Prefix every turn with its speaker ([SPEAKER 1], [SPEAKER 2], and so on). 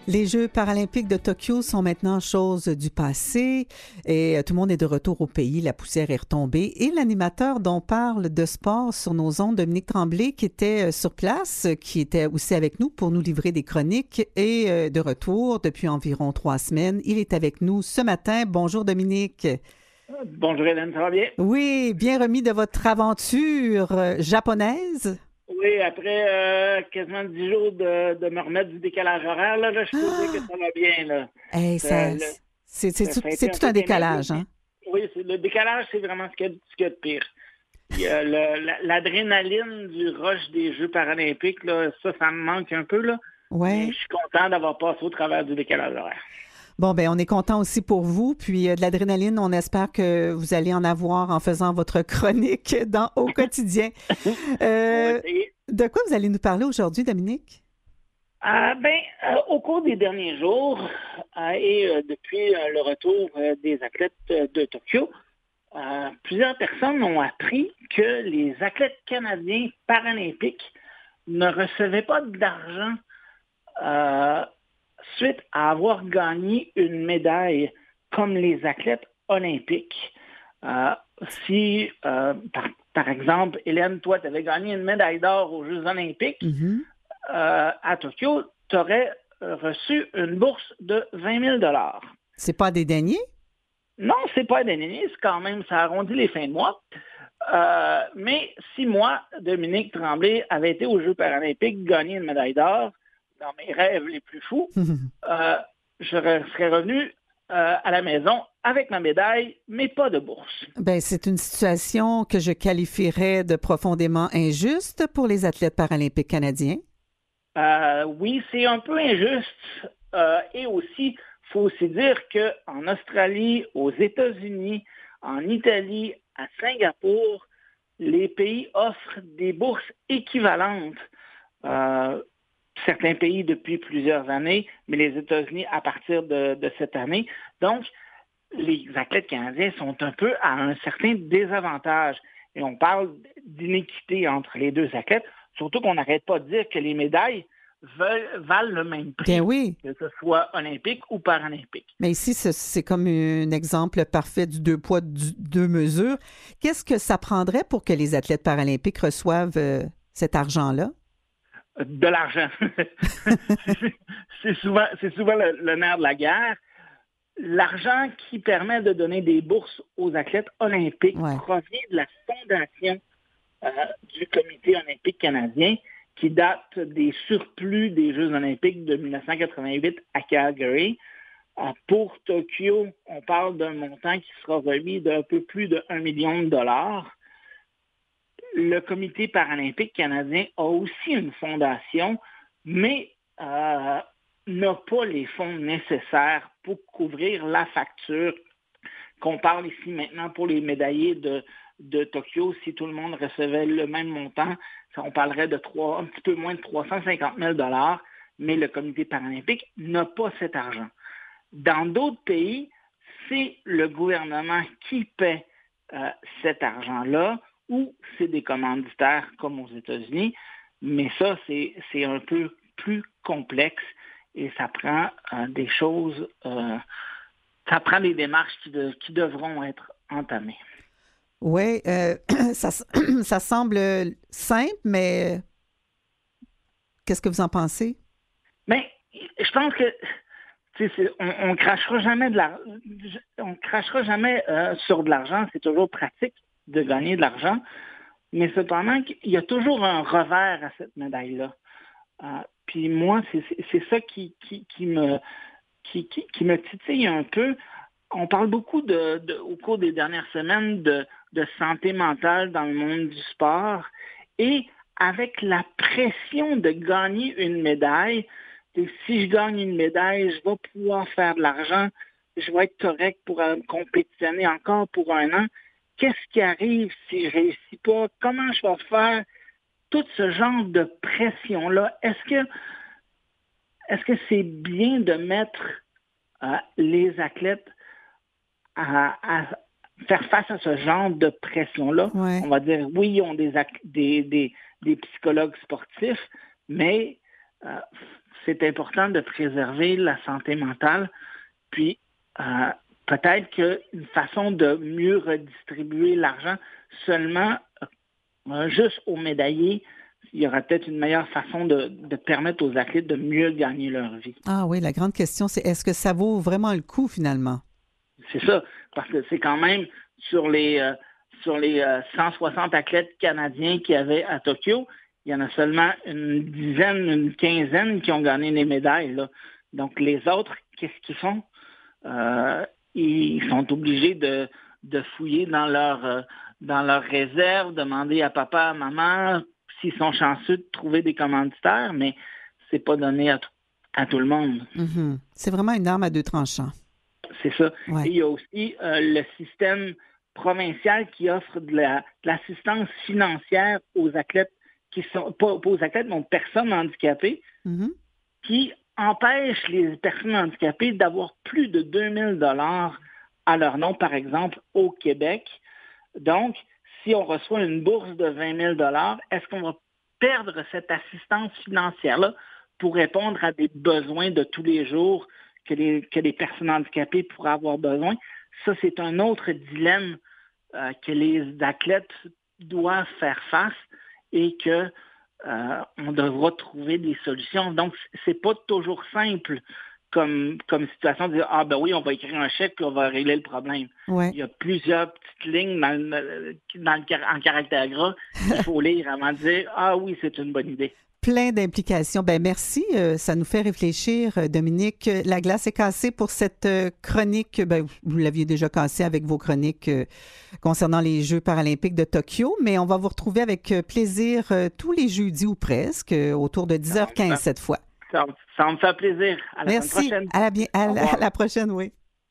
[SPEAKER 1] Les Jeux paralympiques de Tokyo sont maintenant chose du passé et tout le monde est de retour au pays. La poussière est retombée et l'animateur dont parle de sport sur nos ondes, Dominique Tremblay, qui était sur place, qui était aussi avec nous pour nous livrer des chroniques, est de retour depuis environ 3 semaines. Il est avec nous ce matin. Bonjour Dominique.
[SPEAKER 2] Bonjour Hélène, ça va bien?
[SPEAKER 1] Oui, bien remis de votre aventure japonaise.
[SPEAKER 2] Oui, après quasiment 10 jours de me remettre du décalage horaire, je peux dire que ça va bien. Là.
[SPEAKER 1] Hey,
[SPEAKER 2] Ça, le- ça a été
[SPEAKER 1] c'est
[SPEAKER 2] un
[SPEAKER 1] tout
[SPEAKER 2] peu
[SPEAKER 1] un
[SPEAKER 2] pénible,
[SPEAKER 1] décalage,
[SPEAKER 2] mais
[SPEAKER 1] hein?
[SPEAKER 2] oui, le décalage, c'est vraiment ce qu'il y a de pire. Il y a l'adrénaline du rush des Jeux paralympiques, là, ça me manque un peu, là, mais
[SPEAKER 1] Ouais.
[SPEAKER 2] je suis content d'avoir passé au travers du décalage horaire.
[SPEAKER 1] Bon, ben on est content aussi pour vous. Puis de l'adrénaline, on espère que vous allez en avoir en faisant votre chronique au quotidien.
[SPEAKER 2] On va
[SPEAKER 1] Euh,
[SPEAKER 2] essayer.
[SPEAKER 1] de quoi vous allez nous parler aujourd'hui, Dominique?
[SPEAKER 2] Au cours des derniers jours depuis le retour des athlètes de Tokyo, plusieurs personnes ont appris que les athlètes canadiens paralympiques ne recevaient pas d'argent euh, suite à avoir gagné une médaille comme les athlètes olympiques. Euh, si, par exemple, Hélène, toi, tu avais gagné une médaille d'or aux Jeux olympiques,
[SPEAKER 1] Mhm.
[SPEAKER 2] à Tokyo, tu aurais reçu une bourse de 20 000 $.
[SPEAKER 1] C'est pas dédaigné?
[SPEAKER 2] Non, c'est pas indemnisé, c'est quand même, ça arrondit les fins de mois. Mais si moi, Dominique Tremblay, avait été aux Jeux paralympiques, gagné une médaille d'or, dans mes rêves les plus fous, euh, serais revenu à la maison avec ma médaille, mais pas de bourse.
[SPEAKER 1] Ben, c'est une situation que je qualifierais de profondément injuste pour les athlètes paralympiques canadiens.
[SPEAKER 2] Oui, c'est un peu injuste. Et aussi, il faut aussi dire qu'en Australie, aux États-Unis, en Italie, à Singapour, les pays offrent des bourses équivalentes. Euh, Certains pays depuis plusieurs années, mais les États-Unis à partir de cette année. Donc, les athlètes canadiens sont un peu à un certain désavantage. Et on parle d'inéquité entre les deux athlètes, surtout qu'on n'arrête pas de dire que les médailles valent le même
[SPEAKER 1] Ben
[SPEAKER 2] prix,
[SPEAKER 1] oui.
[SPEAKER 2] que ce soit olympique ou paralympique.
[SPEAKER 1] Mais ici, c'est comme un exemple parfait du deux poids, deux mesures. Qu'est-ce que ça prendrait pour que les athlètes paralympiques reçoivent cet argent-là?
[SPEAKER 2] De l'argent. C'est souvent le nerf de la guerre. L'argent qui permet de donner des bourses aux athlètes olympiques
[SPEAKER 1] Ouais.
[SPEAKER 2] provient de la fondation euh, du Comité olympique canadien qui date des surplus des Jeux olympiques de 1988 à Calgary. Pour Tokyo, on parle d'un montant qui sera remis d'un peu plus de 1 million de dollars. Le Comité paralympique canadien a aussi une fondation, mais n'a pas les fonds nécessaires pour couvrir la facture qu'on parle ici maintenant pour les médaillés de Tokyo. Si tout le monde recevait le même montant, on parlerait de un petit peu moins de 350 000 $, mais le Comité paralympique n'a pas cet argent. Dans d'autres pays, c'est le gouvernement qui paie cet argent-là, ou c'est des commanditaires comme aux États-Unis, mais ça, c'est un peu plus complexe et ça prend des choses, ça prend des démarches qui devront être entamées.
[SPEAKER 1] Oui, ça semble simple, mais qu'est-ce que vous en pensez?
[SPEAKER 2] Mais je pense que on crachera jamais on crachera jamais sur de l'argent. C'est toujours pratique de gagner de l'argent, mais cependant, il y a toujours un revers à cette médaille-là. Puis moi, c'est ça qui me titille un peu. On parle beaucoup au cours des dernières semaines de santé mentale dans le monde du sport et avec la pression de gagner une médaille, si je gagne une médaille, je vais pouvoir faire de l'argent, je vais être correct pour compétitionner encore pour un an. Qu'est-ce qui arrive si je réussis pas? Comment je vais faire? Tout ce genre de pression-là, est-ce que c'est bien de mettre les athlètes à faire face à ce genre de pression-là?
[SPEAKER 1] Ouais.
[SPEAKER 2] On va dire, oui, ils ont des psychologues sportifs, mais c'est important de préserver la santé mentale. Puis, peut-être qu'une façon de mieux redistribuer l'argent seulement juste aux médaillés, il y aura peut-être une meilleure façon de permettre aux athlètes de mieux gagner leur vie.
[SPEAKER 1] Ah oui, la grande question, c'est est-ce que ça vaut vraiment le coup finalement?
[SPEAKER 2] C'est ça, parce que c'est quand même sur les 160 athlètes canadiens qu'il y avait à Tokyo, il y en a seulement une dizaine, une quinzaine qui ont gagné des médailles, là. Donc les autres, qu'est-ce qu'ils font? Ils sont obligés de fouiller dans leur réserve, demander à papa, à maman s'ils sont chanceux de trouver des commanditaires, mais c'est pas donné à tout le monde.
[SPEAKER 1] Mm-hmm. C'est vraiment une arme à deux tranchants.
[SPEAKER 2] C'est ça.
[SPEAKER 1] Ouais.
[SPEAKER 2] Et il y a aussi le système provincial qui offre de l'assistance financière aux athlètes qui sont pas aux athlètes, mais aux personnes handicapées,
[SPEAKER 1] Mm-hmm.
[SPEAKER 2] qui empêche les personnes handicapées d'avoir plus de 2000 $ à leur nom, par exemple, au Québec. Donc, si on reçoit une bourse de 20 000 $, est-ce qu'on va perdre cette assistance financière-là pour répondre à des besoins de tous les jours que les personnes handicapées pourraient avoir besoin? Ça, c'est un autre dilemme que les athlètes doivent faire face et que on devra trouver des solutions. Donc, c'est pas toujours simple comme situation de dire « Ah ben oui, on va écrire un chèque puis on va régler le problème.
[SPEAKER 1] Ouais. »
[SPEAKER 2] Il y a plusieurs petites lignes en caractère gras qu'il faut lire avant de dire « Ah oui, c'est une bonne idée. »
[SPEAKER 1] Plein d'implications. Ben merci. Ça nous fait réfléchir, Dominique. La glace est cassée pour cette chronique. Ben, vous l'aviez déjà cassée avec vos chroniques concernant les Jeux paralympiques de Tokyo, mais on va vous retrouver avec plaisir tous les jeudis ou presque, autour de 10h15 cette fois.
[SPEAKER 2] Ça me fait plaisir. À la semaine prochaine.
[SPEAKER 1] Merci. À la prochaine, oui.